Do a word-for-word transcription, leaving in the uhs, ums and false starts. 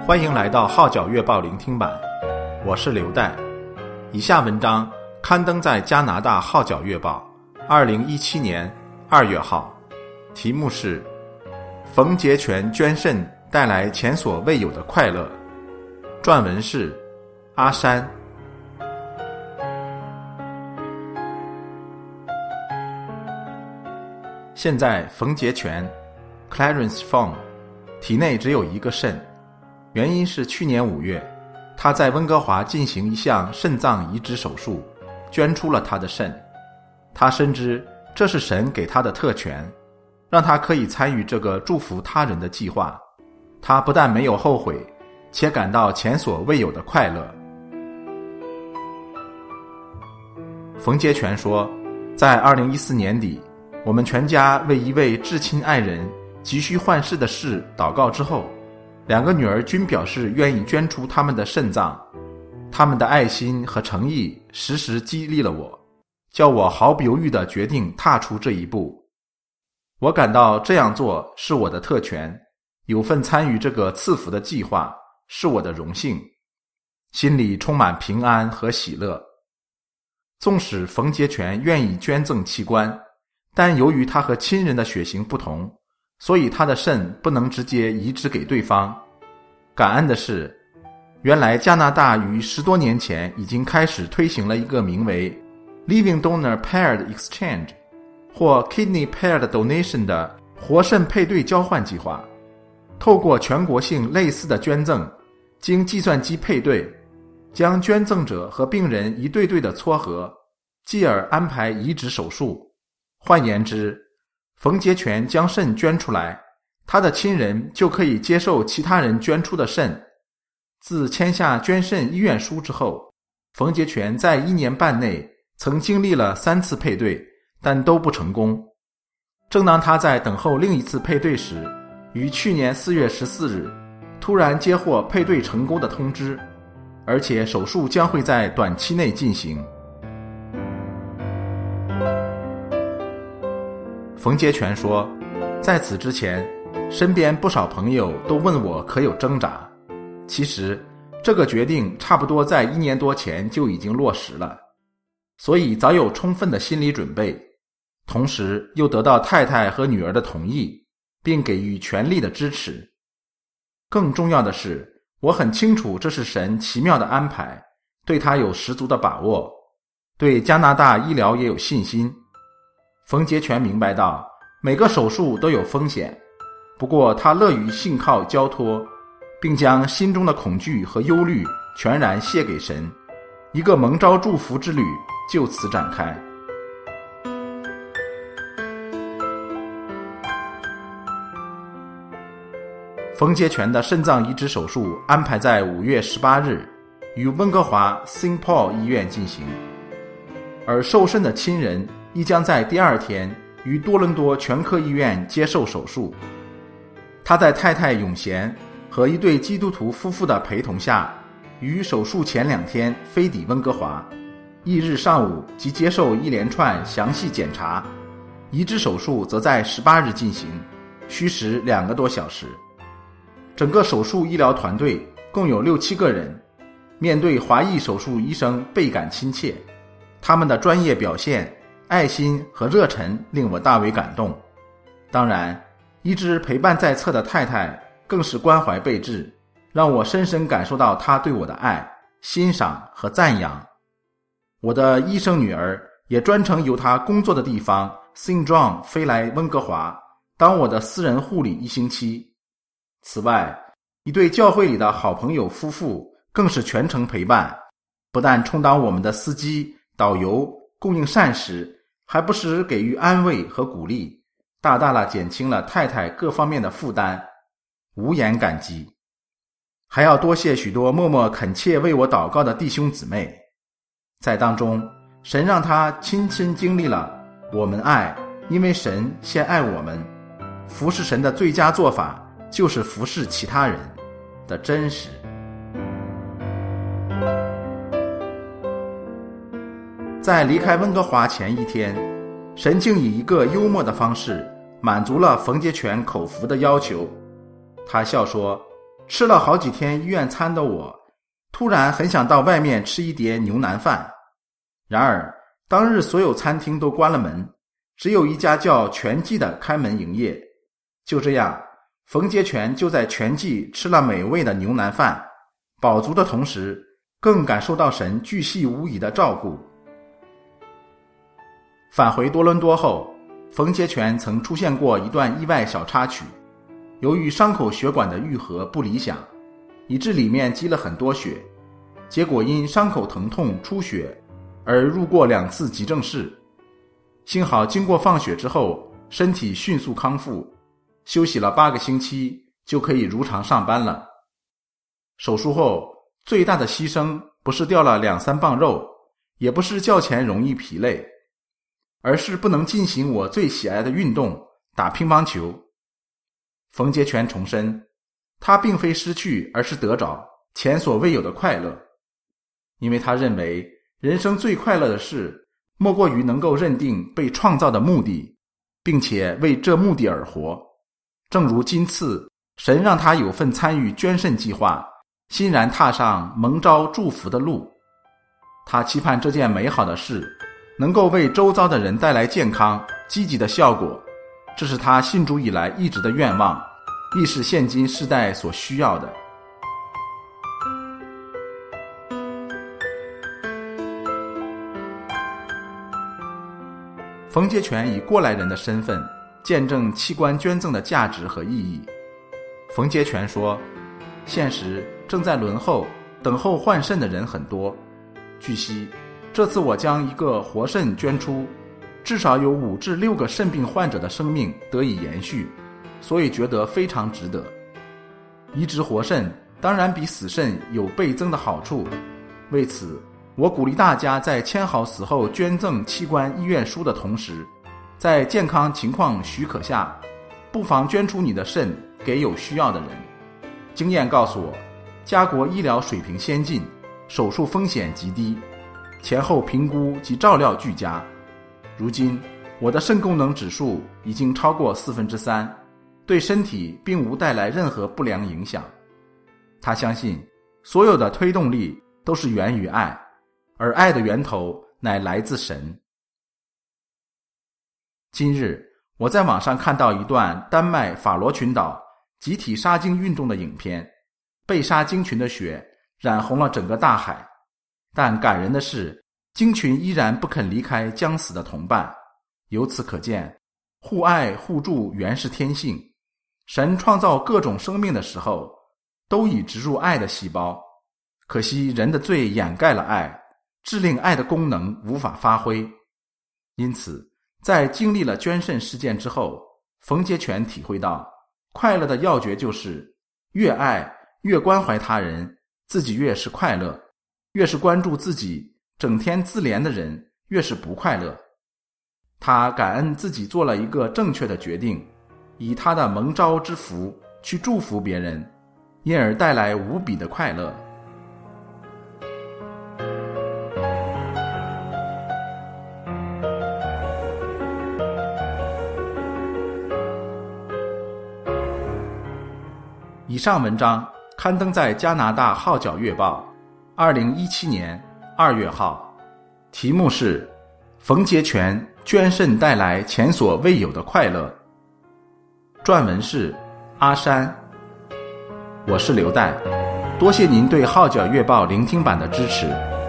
欢迎来到号角月报聆听版，我是刘代。以下文章刊登在加拿大号角月报二零一七年二月号，题目是冯杰全捐肾带来前所未有的快乐，撰文是阿山。现在冯杰全 Clarence Fong 体内只有一个肾，原因是去年五月他在温哥华进行一项肾脏移植手术，捐出了他的肾。他深知这是神给他的特权，让他可以参与这个祝福他人的计划。他不但没有后悔，且感到前所未有的快乐。冯杰全说，在二零一四年底，我们全家为一位至亲爱人急需换肾的事祷告之后，两个女儿均表示愿意捐出他们的肾脏。他们的爱心和诚意时时激励了我，叫我毫不犹豫地决定踏出这一步。我感到这样做是我的特权，有份参与这个赐福的计划是我的荣幸，心里充满平安和喜乐。纵使冯杰全愿意捐赠器官，但由于他和亲人的血型不同，所以他的肾不能直接移植给对方。感恩的是，原来加拿大于十多年前已经开始推行了一个名为 Living Donor Paired Exchange 或 Kidney Paired Donation 的活肾配对交换计划。透过全国性类似的捐赠，经计算机配对，将捐赠者和病人一对对的撮合，继而安排移植手术。换言之，冯杰全将肾捐出来，他的亲人就可以接受其他人捐出的肾。自签下捐肾意愿书之后，冯杰全在一年半内曾经历了三次配对，但都不成功。正当他在等候另一次配对时，于去年四月十四日突然接获配对成功的通知，而且手术将会在短期内进行。冯杰全说，在此之前，身边不少朋友都问我可有挣扎。其实，这个决定差不多在一年多前就已经落实了，所以早有充分的心理准备，同时又得到太太和女儿的同意，并给予全力的支持。更重要的是，我很清楚这是神奇妙的安排，对他有十足的把握，对加拿大医疗也有信心。冯杰全明白到，每个手术都有风险，不过他乐于信靠交托，并将心中的恐惧和忧虑全然卸给神，一个蒙召祝福之旅就此展开。冯杰全的肾脏移植手术安排在五月十八日于温哥华 Saint Paul 医院进行，而受肾的亲人亦将在第二天于多伦多全科医院接受手术。他在太太永贤和一对基督徒夫妇的陪同下，于手术前两天飞抵温哥华，翌日上午即接受一连串详细检查。移植手术则在十八日进行，需时两个多小时。整个手术医疗团队共有六七个人，面对华裔手术医生倍感亲切，他们的专业表现、爱心和热忱令我大为感动。当然，一直陪伴在侧的太太更是关怀备至，让我深深感受到她对我的爱、欣赏和赞扬。我的医生女儿也专程由她工作的地方 Saint John 飞来温哥华，当我的私人护理一星期。此外，一对教会里的好朋友夫妇更是全程陪伴，不但充当我们的司机、导游，供应膳食，还不时给予安慰和鼓励，大大地减轻了太太各方面的负担，无言感激。还要多谢许多默默恳切为我祷告的弟兄姊妹，在当中，神让他亲身经历了我们爱，因为神先爱我们，服侍神的最佳做法就是服侍其他人的真实。在离开温哥华前一天，神竟以一个幽默的方式满足了冯杰全口服的要求。他笑说， 吃了好几天医院餐的我，突然很想到外面吃一碟牛腩饭。然而当日所有餐厅都关了门，只有一家叫全记的开门营业。就这样，冯杰全就在全记吃了美味的牛腩饭，饱足的同时更感受到神巨细无遗的照顾。返回多伦多后，冯杰全曾出现过一段意外小插曲。由于伤口血管的愈合不理想，以致里面积了很多血，结果因伤口疼痛出血而入过两次急症室。幸好经过放血之后，身体迅速康复，休息了八个星期就可以如常上班了。手术后最大的牺牲不是掉了两三磅肉，也不是较前容易疲累，而是不能进行我最喜爱的运动，打乒乓球。冯杰全重申，他并非失去，而是得着前所未有的快乐。因为他认为人生最快乐的事，莫过于能够认定被创造的目的，并且为这目的而活。正如今次神让他有份参与捐肾计划，欣然踏上蒙召祝福的路。他期盼这件美好的事能够为周遭的人带来健康积极的效果，这是他信主以来一直的愿望，亦是现今世代所需要的。冯杰全以过来人的身份见证器官捐赠的价值和意义。冯杰全说，现实正在轮候等候换肾的人很多，据悉这次我将一个活肾捐出，至少有五至六个肾病患者的生命得以延续，所以觉得非常值得。移植活肾当然比死肾有倍增的好处，为此我鼓励大家在签好死后捐赠器官意愿书的同时，在健康情况许可下，不妨捐出你的肾给有需要的人。经验告诉我，家国医疗水平先进，手术风险极低，前后评估及照料俱佳。如今我的肾功能指数已经超过四分之三，对身体并无带来任何不良影响。他相信所有的推动力都是源于爱，而爱的源头乃来自神。今日我在网上看到一段丹麦法罗群岛集体杀鲸运动的影片，被杀鲸群的血染红了整个大海，但感人的是，鲸群依然不肯离开将死的同伴。由此可见，互爱互助原是天性。神创造各种生命的时候，都已植入爱的细胞，可惜人的罪掩盖了爱，致令爱的功能无法发挥。因此在经历了捐肾事件之后，冯杰全体会到，快乐的要诀就是越爱越关怀他人，自己越是快乐；越是关注自己整天自怜的人，越是不快乐。他感恩自己做了一个正确的决定，以他的蒙召之福去祝福别人，因而带来无比的快乐。以上文章刊登在加拿大号角月报二零一七年二月号，题目是冯杰全捐肾带来前所未有的快乐。撰文是阿山，我是刘代，多谢您对号角月报聆听版的支持。